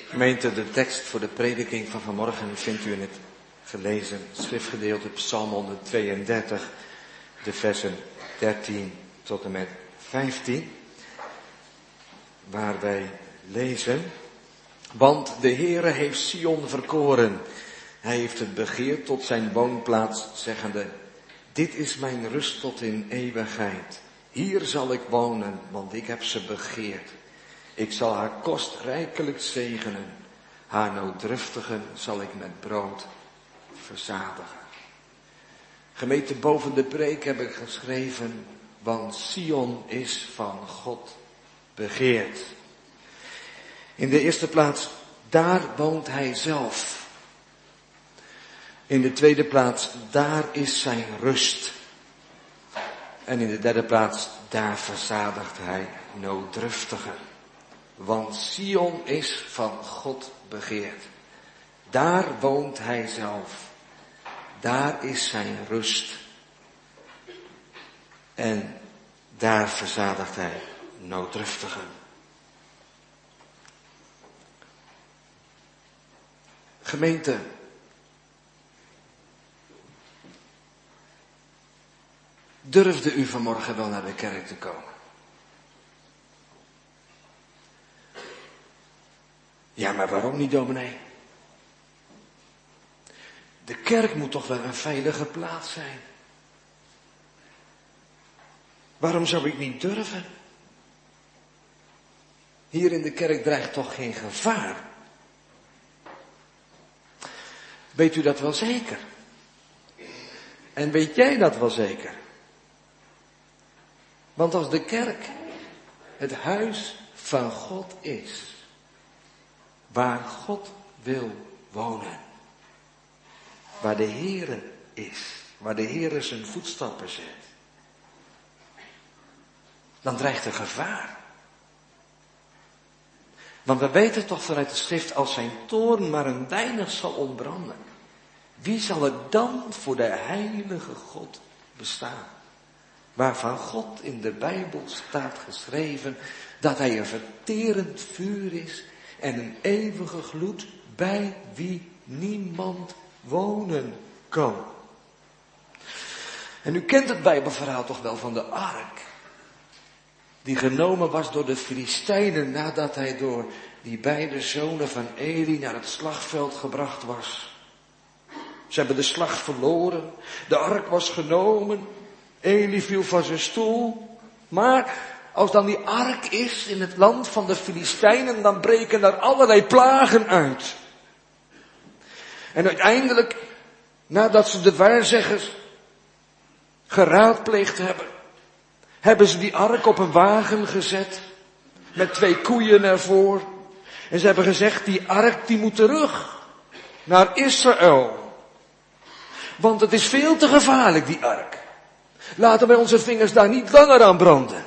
Gemeente, de tekst voor de prediking van vanmorgen vindt u in het gelezen schriftgedeelte Psalm 132, de versen 13 tot en met 15, waar wij lezen: Want de Heere heeft Sion verkoren, hij heeft het begeerd tot zijn woonplaats, zeggende: Dit is mijn rust tot in eeuwigheid. Hier zal ik wonen, want ik heb ze begeerd. Ik zal haar kost rijkelijk zegenen. Haar nooddruftigen zal ik met brood verzadigen. Gemeente, boven de preek heb ik geschreven: Want Sion is van God begeerd. In de eerste plaats, daar woont hij zelf. In de tweede plaats, daar is zijn rust. En in de derde plaats, daar verzadigt hij nooddruftigen. Want Sion is van God begeerd. Daar woont hij zelf. Daar is zijn rust. En daar verzadigt hij nooddruftigen. Gemeente, durfde u vanmorgen wel naar de kerk te komen? Ja, maar waarom niet, dominee? De kerk moet toch wel een veilige plaats zijn? Waarom zou ik niet durven? Hier in de kerk dreigt toch geen gevaar? Weet u dat wel zeker? En weet jij dat wel zeker? Want als de kerk het huis van God is, waar God wil wonen, waar de Heere is, waar de Heere zijn voetstappen zet, dan dreigt er gevaar. Want we weten toch vanuit de schrift, als zijn toorn maar een weinig zal ontbranden, wie zal er dan voor de heilige God bestaan? Waarvan God in de Bijbel staat geschreven dat hij een verterend vuur is en een eeuwige gloed bij wie niemand wonen kan. En u kent het Bijbelverhaal toch wel van de ark, die genomen was door de Filistijnen nadat hij door die beide zonen van Eli naar het slagveld gebracht was. Ze hebben de slag verloren, de ark was genomen, Eli viel van zijn stoel, maar als dan die ark is in het land van de Filistijnen, dan breken er allerlei plagen uit. En uiteindelijk, nadat ze de waarzeggers geraadpleegd hebben, hebben ze die ark op een wagen gezet, met 2 koeien ervoor. En ze hebben gezegd, die ark die moet terug naar Israël. Want het is veel te gevaarlijk, die ark. Laten wij onze vingers daar niet langer aan branden.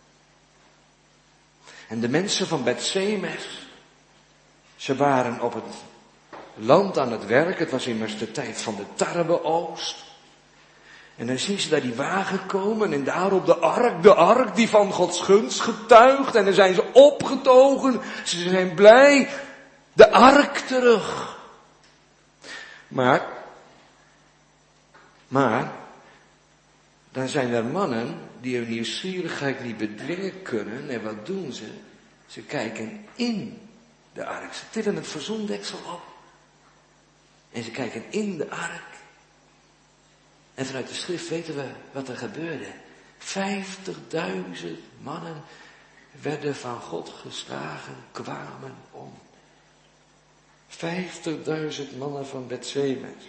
En de mensen van Bet-Semes, ze waren op het land aan het werk. Het was immers de tijd van de tarweoogst. En dan zien ze daar die wagen komen en daarop de ark die van Gods gunst getuigt. En dan zijn ze opgetogen, ze zijn blij, de ark terug. Maar, dan zijn er mannen die hun nieuwsgierigheid niet bedwingen kunnen. En wat doen ze? Ze kijken in de ark. Ze tillen het verzoendeksel op. En ze kijken in de ark. En vanuit de schrift weten we wat er gebeurde. 50.000 mannen werden van God geslagen, kwamen om. 50.000 mannen van Bet-Semes.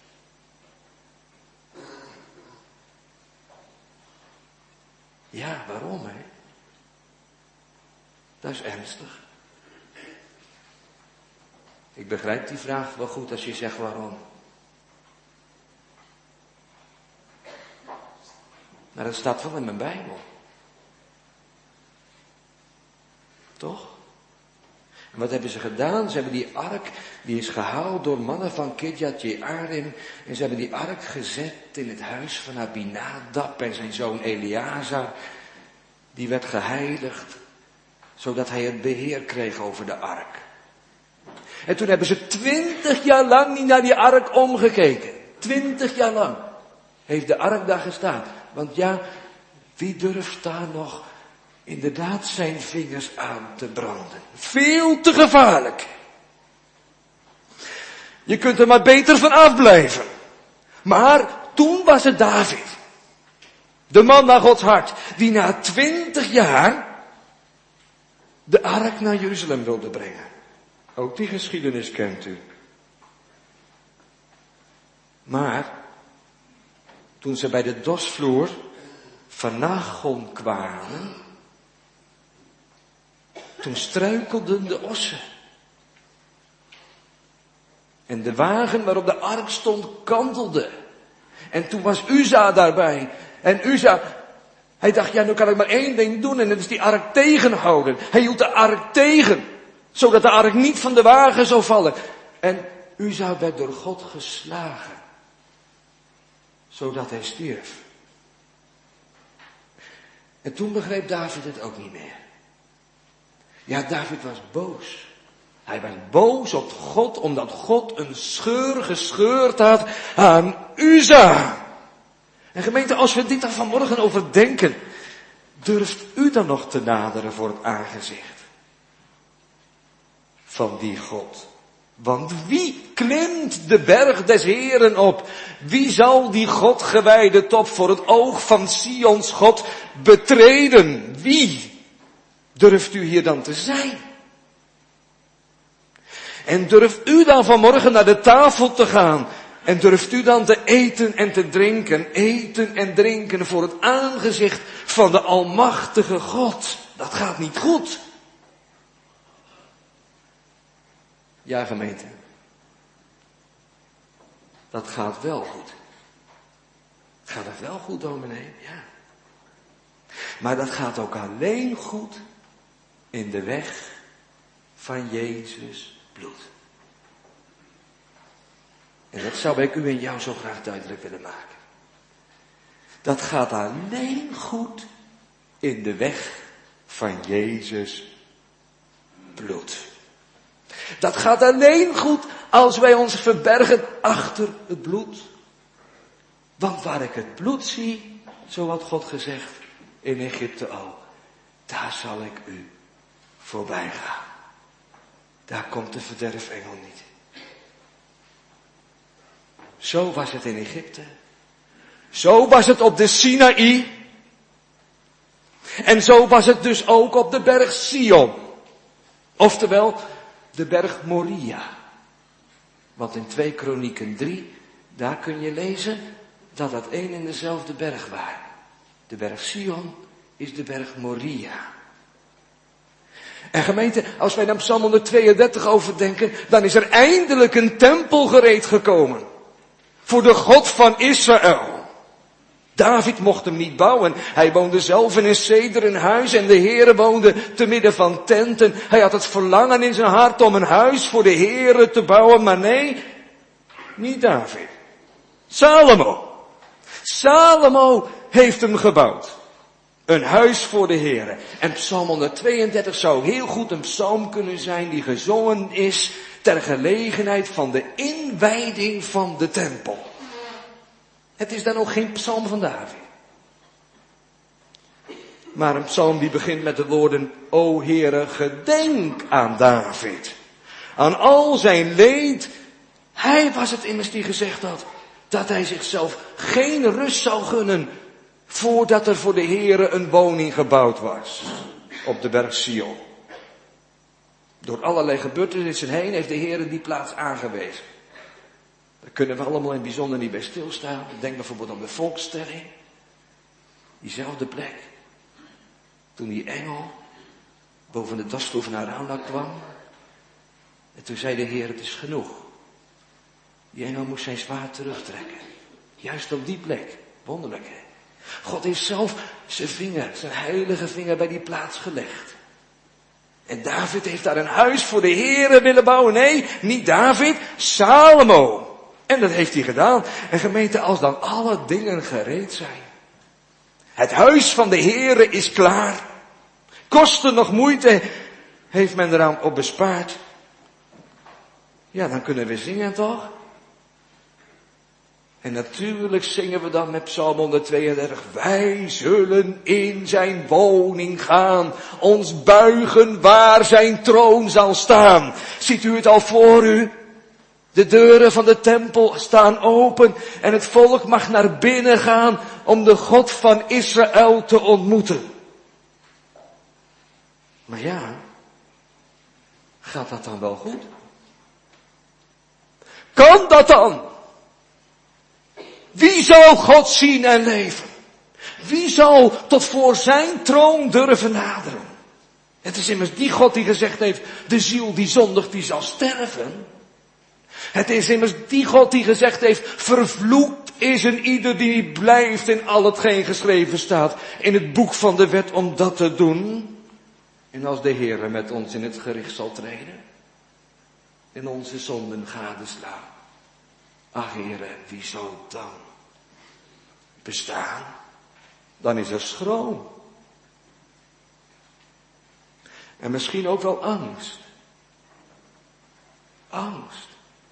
Ja, waarom hè? Dat is ernstig. Ik begrijp die vraag wel goed als je zegt waarom. Maar dat staat wel in mijn Bijbel. Toch? En wat hebben ze gedaan? Ze hebben die ark, die is gehaald door mannen van Kirjat Jearim. En ze hebben die ark gezet in het huis van Abinadab en zijn zoon Eleazar. Die werd geheiligd, zodat hij het beheer kreeg over de ark. En toen hebben ze 20 jaar lang niet naar die ark omgekeken. 20 jaar lang heeft de ark daar gestaan. Want ja, wie durft daar nog inderdaad zijn vingers aan te branden? Veel te gevaarlijk. Je kunt er maar beter van afblijven. Maar toen was het David, de man naar Gods hart, die na 20 jaar de ark naar Jeruzalem wilde brengen. Ook die geschiedenis kent u. Maar toen ze bij de dorsvloer van Nagon kwamen, toen struikelden de ossen. En de wagen waarop de ark stond kantelde. En toen was Uza daarbij. En Uza, hij dacht, ja, nu kan ik maar één ding doen en dat is die ark tegenhouden. Hij hield de ark tegen, zodat de ark niet van de wagen zou vallen. En Uza werd door God geslagen, zodat hij stierf. En toen begreep David het ook niet meer. Ja, David was boos. Hij was boos op God, omdat God een scheur gescheurd had aan Uza. En gemeente, als we dit dan vanmorgen overdenken, durft u dan nog te naderen voor het aangezicht van die God? Want wie klimt de berg des Heren op? Wie zal die God gewijde top voor het oog van Sions God betreden? Wie durft u hier dan te zijn? En durft u dan vanmorgen naar de tafel te gaan? En durft u dan te eten en drinken voor het aangezicht van de almachtige God? Dat gaat niet goed. Ja, gemeente. Dat gaat wel goed. Gaat het wel goed, dominee? Ja. Maar dat gaat ook alleen goed in de weg van Jezus bloed. En dat zou ik u en jou zo graag duidelijk willen maken. Dat gaat alleen goed in de weg van Jezus bloed. Dat gaat alleen goed als wij ons verbergen achter het bloed. Want waar ik het bloed zie, zo had God gezegd in Egypte ook, daar zal ik u voorbij gaan. Daar komt de verderfengel niet. Zo was het in Egypte. Zo was het op de Sinaï. En zo was het dus ook op de berg Sion. Oftewel, de berg Moria. Want in 2 Kronieken 3, daar kun je lezen dat dat één en dezelfde berg waren. De berg Sion is de berg Moria. En gemeente, als wij naar Psalm 132 overdenken, dan is er eindelijk een tempel gereed gekomen. Voor de God van Israël. David mocht hem niet bouwen. Hij woonde zelf in een cederen huis en de Heere woonde te midden van tenten. Hij had het verlangen in zijn hart om een huis voor de Heere te bouwen, maar nee, niet David. Salomo. Salomo heeft hem gebouwd. Een huis voor de Heere. En Psalm 132 zou heel goed een psalm kunnen zijn die gezongen is ter gelegenheid van de inwijding van de tempel. Het is dan ook geen psalm van David. Maar een psalm die begint met de woorden, O Heere, gedenk aan David. Aan al zijn leed. Hij was het immers die gezegd had dat hij zichzelf geen rust zou gunnen voordat er voor de Heere een woning gebouwd was op de berg Sion. Door allerlei gebeurtenissen heen heeft de Heere die plaats aangewezen. Daar kunnen we allemaal in het bijzonder niet bij stilstaan. Denk bijvoorbeeld aan de volkstelling. Diezelfde plek. Toen die engel boven de dasvloer van Araunah kwam. En toen zei de Heer, het is genoeg. Die engel moest zijn zwaard terugtrekken. Juist op die plek. Wonderlijk, hè? God heeft zelf zijn heilige vinger bij die plaats gelegd. En David heeft daar een huis voor de Heere willen bouwen. Nee, niet David, Salomo. En dat heeft hij gedaan. En gemeente, als dan alle dingen gereed zijn. Het huis van de Heere is klaar. Kosten nog moeite heeft men eraan op bespaard. Ja, dan kunnen we zingen toch? En natuurlijk zingen we dan met Psalm 132. Wij zullen in zijn woning gaan. Ons buigen waar zijn troon zal staan. Ziet u het al voor u? De deuren van de tempel staan open. En het volk mag naar binnen gaan om de God van Israël te ontmoeten. Maar ja, gaat dat dan wel goed? Kan dat dan? Wie zal God zien en leven? Wie zal tot voor zijn troon durven naderen? Het is immers die God die gezegd heeft, de ziel die zondigt, die zal sterven. Het is immers die God die gezegd heeft, vervloekt is een ieder die blijft in al hetgeen geschreven staat in het boek van de wet om dat te doen. En als de Heer met ons in het gericht zal treden en onze zonden gadeslaan. Ach Heere, wie zal dan bestaan? Dan is er schroom. En misschien ook wel angst. Angst.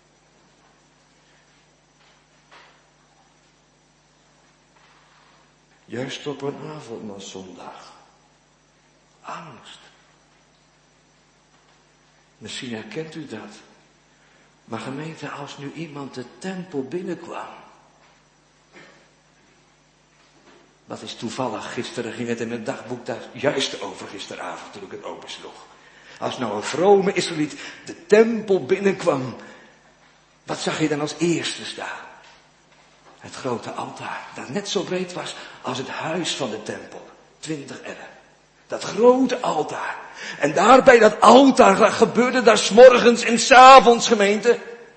Juist op een avondmaalszondag. Angst. Misschien herkent u dat. Maar gemeente, als nu iemand de tempel binnenkwam. Dat is toevallig, gisteren ging het in het dagboek daar juist over gisteravond toen ik het opensloeg. Als nou een vrome Israëliet de tempel binnenkwam. Wat zag je dan als eerste staan? Het grote altaar, dat net zo breed was als het huis van de tempel. 20 ellen. Dat grote altaar. En daar bij dat altaar gebeurde daar 's morgens en 's avonds, gemeente.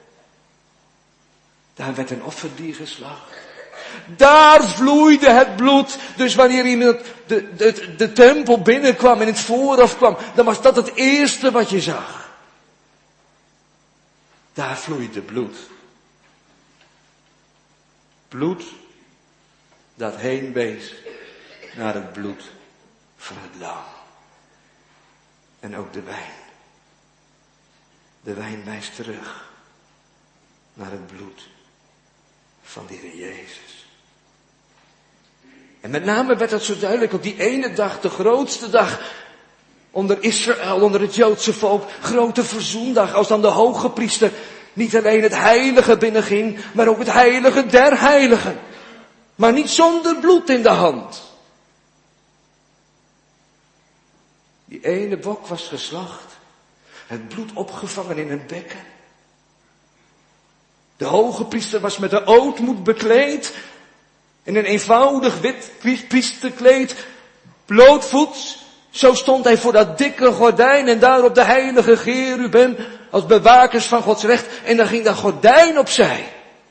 Daar werd een offerdier geslacht. Daar vloeide het bloed. Dus wanneer iemand de tempel binnenkwam en in het voorhof kwam, dan was dat het eerste wat je zag. Daar vloeide bloed. Bloed dat heen wees naar het bloed van het lam. En ook de wijn. De wijn wijst terug naar het bloed van de Heer Jezus. En met name werd dat zo duidelijk op die ene dag, de grootste dag onder Israël, onder het Joodse volk, grote verzoendag, als dan de hoge priester niet alleen het heilige binnenging, maar ook het heilige der heiligen. Maar niet zonder bloed in de hand. Die ene bok was geslacht, het bloed opgevangen in een bekken. De hoge priester was met de ootmoed bekleed, in een eenvoudig wit priesterkleed, blootvoets. Zo stond hij voor dat dikke gordijn en daar op de heilige cherubim als bewakers van Gods recht. En dan ging dat gordijn opzij.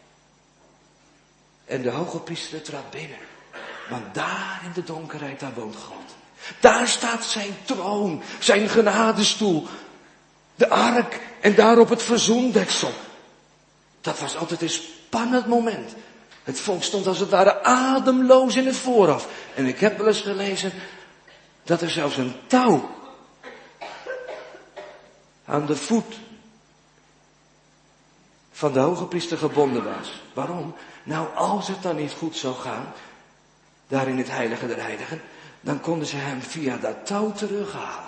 En de hoge priester trad binnen. Want daar in de donkerheid, daar woont God. Daar staat zijn troon, zijn genadestoel, de ark en daarop het verzoendeksel. Dat was altijd een spannend moment. Het volk stond als het ware ademloos in het voorhof. En ik heb wel eens gelezen dat er zelfs een touw aan de voet van de hoge priester gebonden was. Waarom? Nou, als het dan niet goed zou gaan, daar in het heilige der heiligen, dan konden ze hem via dat touw terughalen.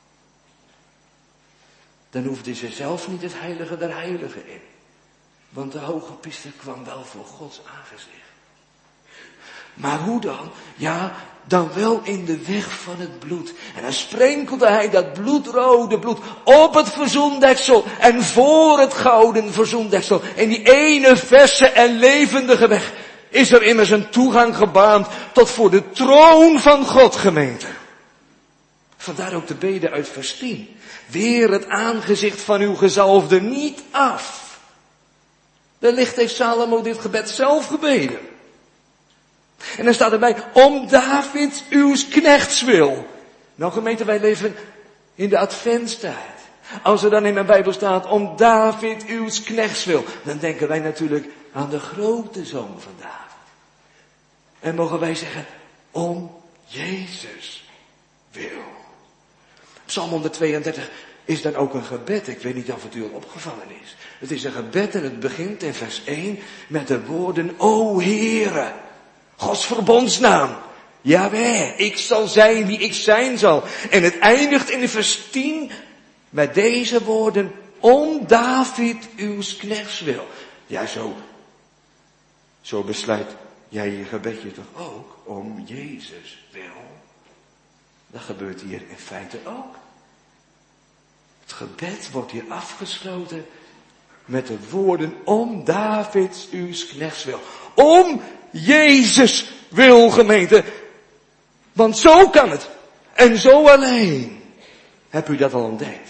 Dan hoefden ze zelf niet het heilige der heiligen in. Want de hoge priester kwam wel voor Gods aangezicht. Maar hoe dan? Ja, dan wel in de weg van het bloed. En dan sprenkelde hij dat bloedrode bloed op het verzoendeksel en voor het gouden verzoendeksel. En die ene verse en levendige weg is er immers een toegang gebaand tot voor de troon van God, gemeente. Vandaar ook de bede uit vers 10. Weer het aangezicht van uw gezalfde niet af. Wellicht heeft Salomo dit gebed zelf gebeden. En dan staat erbij, om David uw knechts wil. Nou gemeente, wij leven in de adventstijd. Als er dan in mijn Bijbel staat, om David uw knechts wil, dan denken wij natuurlijk aan de grote zoon van David. En mogen wij zeggen, om Jezus wil. Psalm 132, is dan ook een gebed. Ik weet niet of het u al opgevallen is. Het is een gebed en het begint in vers 1 met de woorden, O Heere, Gods verbondsnaam. Jawel, ik zal zijn wie ik zijn zal. En het eindigt in vers 10 met deze woorden, om David uw knechts wil. Ja, zo besluit jij je gebedje toch ook om Jezus wil. Dat gebeurt hier in feite ook. Het gebed wordt hier afgesloten met de woorden om David uw knechts wil. Om Jezus wil, gemeente. Want zo kan het. En zo alleen. Heb u dat al ontdekt?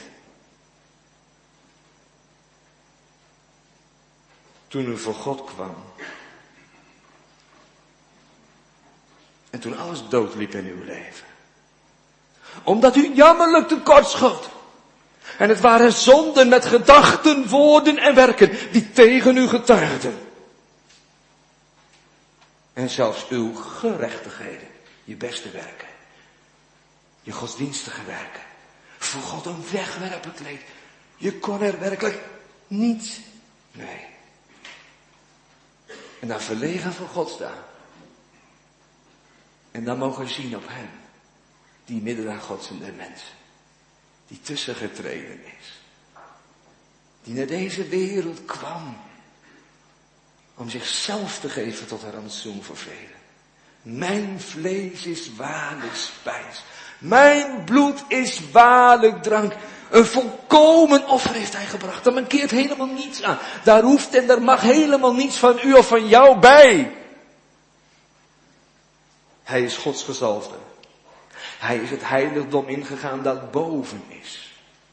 Toen u voor God kwam. En toen alles doodliep in uw leven. Omdat u jammerlijk tekortschoot. En het waren zonden met gedachten, woorden en werken die tegen u getuigden. En zelfs uw gerechtigheden, je beste werken, je godsdienstige werken, voor God een wegwerpend leed. Je kon er werkelijk niets mee. En dan verlegen voor God staan. En dan mogen zien op hem, die midden aan God en de mensen, die tussen getreden is. Die naar deze wereld kwam, om zichzelf te geven tot een rantsoen voor velen. Mijn vlees is waarlijk spijs. Mijn bloed is waarlijk drank. Een volkomen offer heeft hij gebracht. Daar mankeert helemaal niets aan. Daar hoeft en daar mag helemaal niets van u of van jou bij. Hij is Gods gezalfde. Hij is het heiligdom ingegaan dat boven is.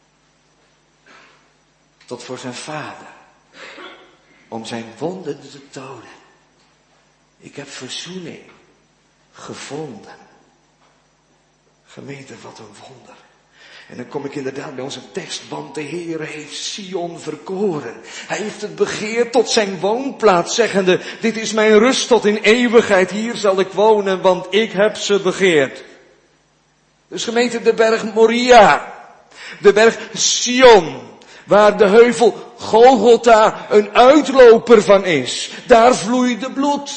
Tot voor zijn vader. Om zijn wonden te tonen. Ik heb verzoening gevonden. Gemeente, wat een wonder. En dan kom ik inderdaad bij onze tekst, want de Heere heeft Sion verkoren. Hij heeft het begeerd tot zijn woonplaats, zeggende, dit is mijn rust tot in eeuwigheid, hier zal ik wonen, want ik heb ze begeerd. Dus gemeente, de berg Moria, de berg Sion, waar de heuvel Golgotha een uitloper van is, daar vloeide bloed.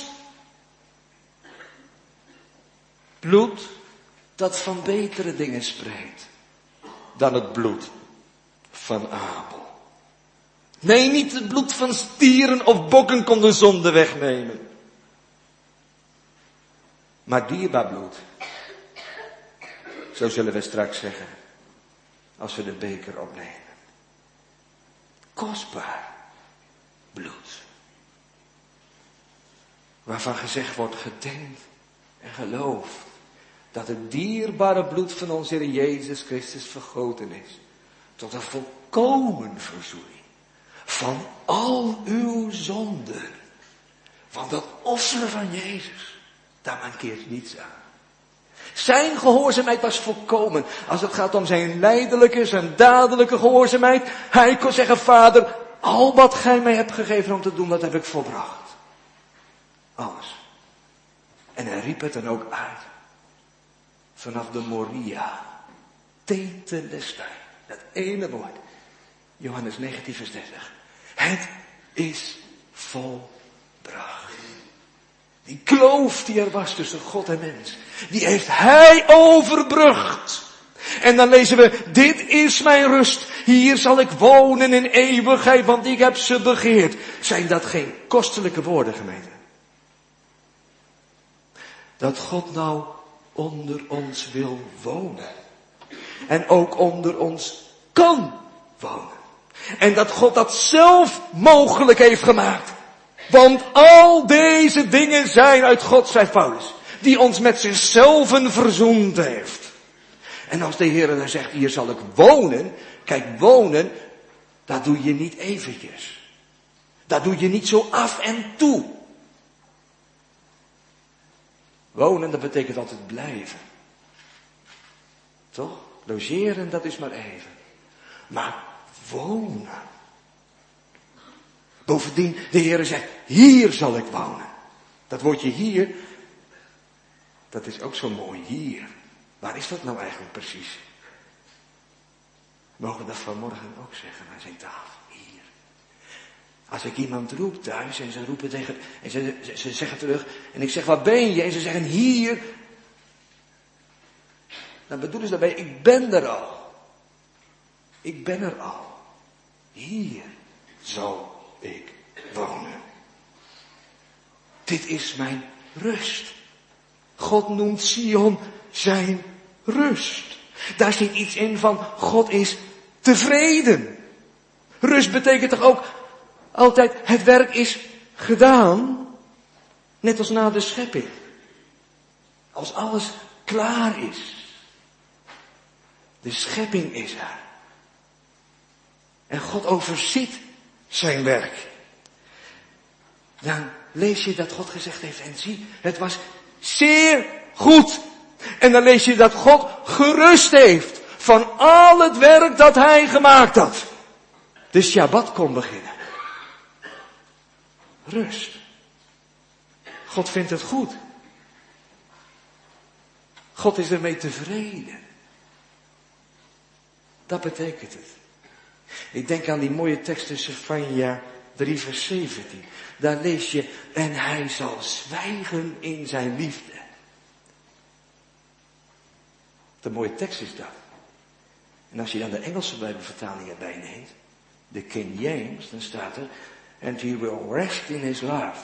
Bloed dat van betere dingen spreekt dan het bloed van Abel. Nee, niet het bloed van stieren of bokken kon de zonde wegnemen. Maar dierbaar bloed. Zo zullen we straks zeggen, als we de beker opnemen. Kostbaar bloed. Waarvan gezegd wordt, gedenkt en gelooft dat het dierbare bloed van onze Heer Jezus Christus vergoten is. Tot een volkomen verzoening van al uw zonden. Want dat offer van Jezus, daar mankeert niets aan. Zijn gehoorzaamheid was volkomen. Als het gaat om zijn lijdelijke, zijn dadelijke gehoorzaamheid. Hij kon zeggen, Vader, al wat gij mij hebt gegeven om te doen, dat heb ik volbracht. Alles. En hij riep het dan ook uit. Vanaf de Moria. Tetelestai. Dat ene woord. Johannes 19 vers 30. Het is volbracht. Die kloof die er was tussen God en mens. Die heeft hij overbrugd. En dan lezen we, dit is mijn rust. Hier zal ik wonen in eeuwigheid, want ik heb ze begeerd. Zijn dat geen kostelijke woorden, gemeente? Dat God nou onder ons wil wonen. En ook onder ons kan wonen. En dat God dat zelf mogelijk heeft gemaakt. Want al deze dingen zijn uit God, zei Paulus. Die ons met zichzelf verzoend heeft. En als de Heer dan zegt, hier zal ik wonen. Kijk, wonen, dat doe je niet eventjes. Dat doe je niet zo af en toe. Wonen, dat betekent altijd blijven. Toch? Logeren, dat is maar even. Maar wonen. Bovendien, de Heer zegt, hier zal ik wonen. Dat woordje hier, dat is ook zo mooi, hier. Waar is dat nou eigenlijk precies? We mogen dat vanmorgen ook zeggen aan zijn tafel. Hier. Als ik iemand roep thuis en ze roepen tegen, en ze zeggen terug, en ik zeg, waar ben je? En ze zeggen, hier. Dan bedoelen ze daarbij, ik ben er al. Ik ben er al. Hier zal ik wonen. Dit is mijn rust. God noemt Sion zijn rust. Daar zit iets in van, God is tevreden. Rust betekent toch ook altijd, het werk is gedaan. Net als na de schepping. Als alles klaar is. De schepping is er. En God overziet zijn werk. Dan lees je dat God gezegd heeft, en zie, het was zeer goed. En dan lees je dat God gerust heeft van al het werk dat hij gemaakt had. De Shabbat kon beginnen. Rust. God vindt het goed. God is ermee tevreden. Dat betekent het. Ik denk aan die mooie tekst in Sefanja 3 vers 17. Daar lees je, en hij zal zwijgen in zijn liefde. De mooie tekst is dat. En als je dan de Engelse Bijbelvertaling erbij neemt, de King James, dan staat er, and he will rest in his love.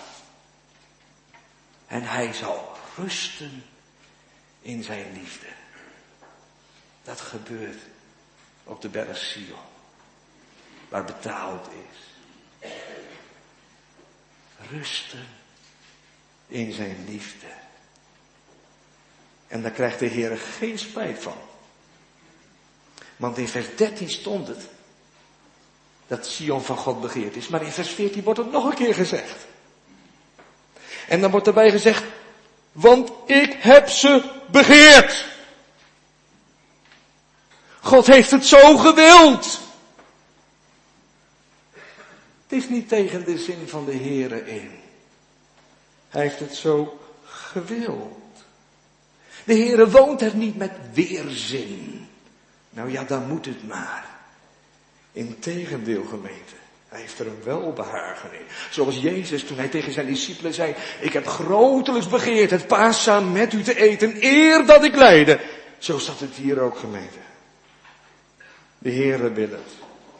En hij zal rusten in zijn liefde. Dat gebeurt op de berg Sion, waar betaald is. Rusten in zijn liefde. En daar krijgt de Heer geen spijt van. Want in vers 13 stond het dat Sion van God begeerd is. Maar in vers 14 wordt het nog een keer gezegd. En dan wordt erbij gezegd, want ik heb ze begeerd. God heeft het zo gewild. Het is niet tegen de zin van de Heere in. Hij heeft het zo gewild. De Heere woont er niet met weerzin. Nou ja, dan moet het maar. Integendeel, gemeente. Hij heeft er een welbehagen in. Zoals Jezus toen hij tegen zijn discipelen zei, ik heb grotelijks begeerd het Paascha met u te eten, eer dat ik lijde. Zo staat het hier ook, gemeente. De Heere wil het.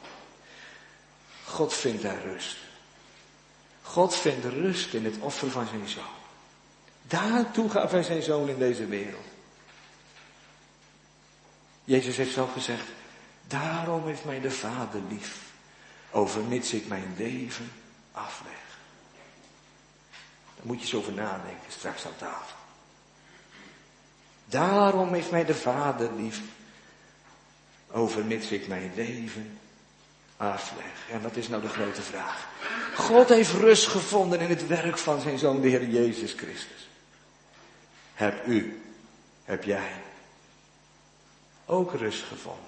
God vindt daar rust. God vindt rust in het offer van zijn zoon. Daartoe gaf hij zijn zoon in deze wereld. Jezus heeft zelf gezegd, daarom heeft mij de Vader lief, overmits ik mijn leven afleg. Daar moet je eens over nadenken, straks aan tafel. Daarom heeft mij de Vader lief, overmits ik mijn leven afleg. En wat is nou de grote vraag? God heeft rust gevonden in het werk van zijn Zoon, de Heer Jezus Christus. Heb jij ook rust gevonden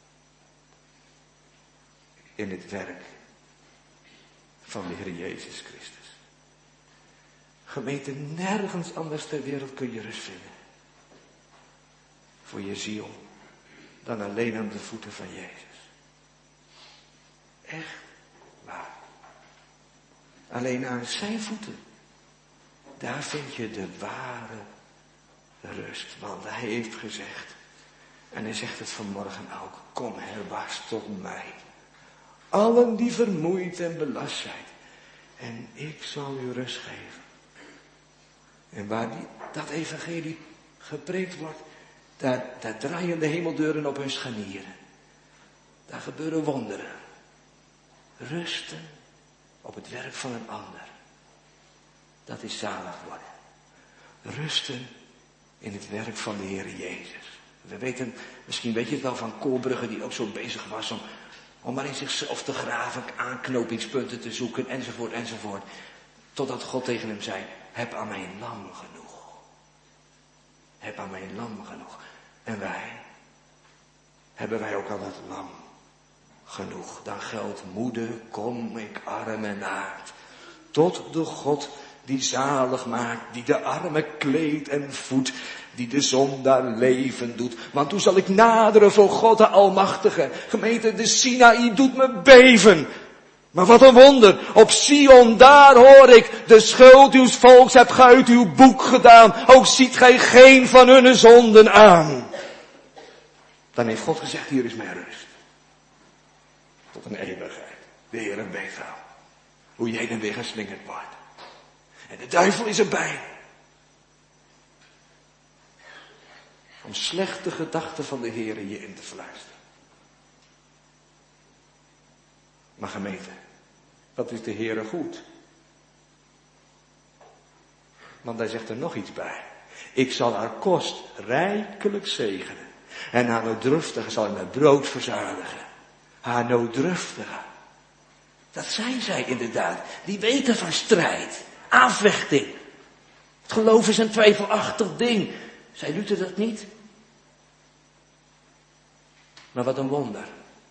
in het werk van de Heer Jezus Christus? Gemeente, nergens anders ter wereld kun je rust vinden voor je ziel dan alleen aan de voeten van Jezus. Echt waar. Alleen aan zijn voeten, daar vind je de ware rust. Want hij heeft gezegd, en hij zegt het vanmorgen ook, kom herwaarts tot mij. Allen die vermoeid en belast zijn. En ik zal u rust geven. En waar dat evangelie gepreekt wordt, daar draaien de hemeldeuren op hun scharnieren. Daar gebeuren wonderen. Rusten op het werk van een ander. Dat is zalig worden. Rusten in het werk van de Heer Jezus. We weten, misschien weet je het wel van Koolbrugge die ook zo bezig was om maar in zichzelf te graven, aanknopingspunten te zoeken enzovoort enzovoort. Totdat God tegen hem zei, heb aan mijn lam genoeg. Heb aan mijn lam genoeg. En hebben wij ook aan het lam genoeg. Dan geldt moede, kom ik arm en naakt. Tot de God die zalig maakt, die de armen kleedt en voedt, die de zondaar leven doet. Want hoe zal ik naderen voor God de Almachtige? Gemeente, de Sinaï doet me beven. Maar wat een wonder, op Sion daar hoor ik, de schuld uw volks hebt gij uit uw boek gedaan, ook ziet gij geen van hun zonden aan. Dan heeft God gezegd, hier is mijn rust. Tot een eeuwigheid. De Heer weet wel hoe je heen en weer geslingerd wordt. En de duivel is erbij. Om slechte gedachten van de Heer je in te fluisteren. Maar gemeente, wat is de Heere goed? Want hij zegt er nog iets bij. Ik zal haar kost rijkelijk zegenen. En haar nooddruftige zal ik met brood verzadigen. Haar nooddruftige. Dat zijn zij inderdaad. Die weten van strijd. Afwechting. Het geloof is een twijfelachtig ding. Zei Luther dat niet? Maar wat een wonder.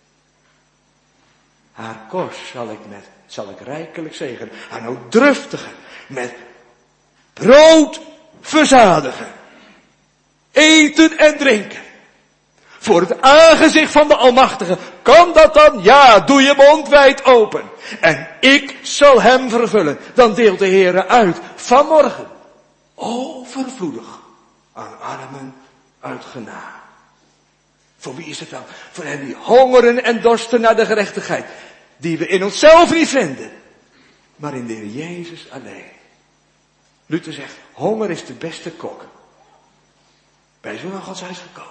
Haar kost zal ik rijkelijk zegenen. Haar nooddruftige met brood verzadigen. Eten en drinken. Voor het aangezicht van de Almachtige. Kan dat dan? Ja, doe je mond wijd open. En ik zal hem vervullen. Dan deelt de Heere uit vanmorgen. Overvloedig aan armen uit genade. Voor wie is het dan? Voor hen die hongeren en dorsten naar de gerechtigheid. Die we in onszelf niet vinden. Maar in de Heer Jezus alleen. Luther zegt, honger is de beste kok. Wij zijn naar Gods huis gekomen.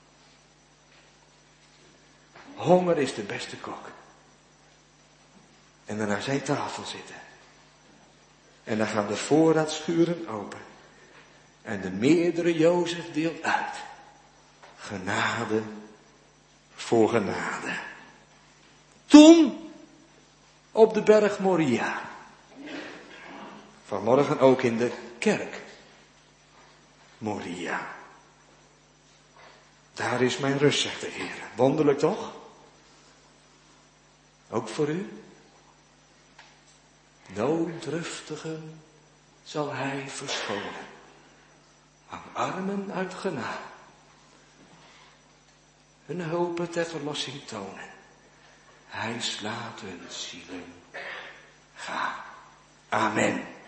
Honger is de beste kok. En dan aan zijn tafel zitten. En dan gaan de voorraadschuren open. En de meerdere Jozef deelt uit. Genade voor genade. Toen op de berg Moria. Vanmorgen ook in de kerk. Moria. Daar is mijn rust, zegt de Heer. Wonderlijk toch? Ook voor u? Nooddruftigen zal hij verschonen. Aan armen uit genade. Hun hopen ter verlossing tonen. Hij slaat hun zielen. Ga. Amen.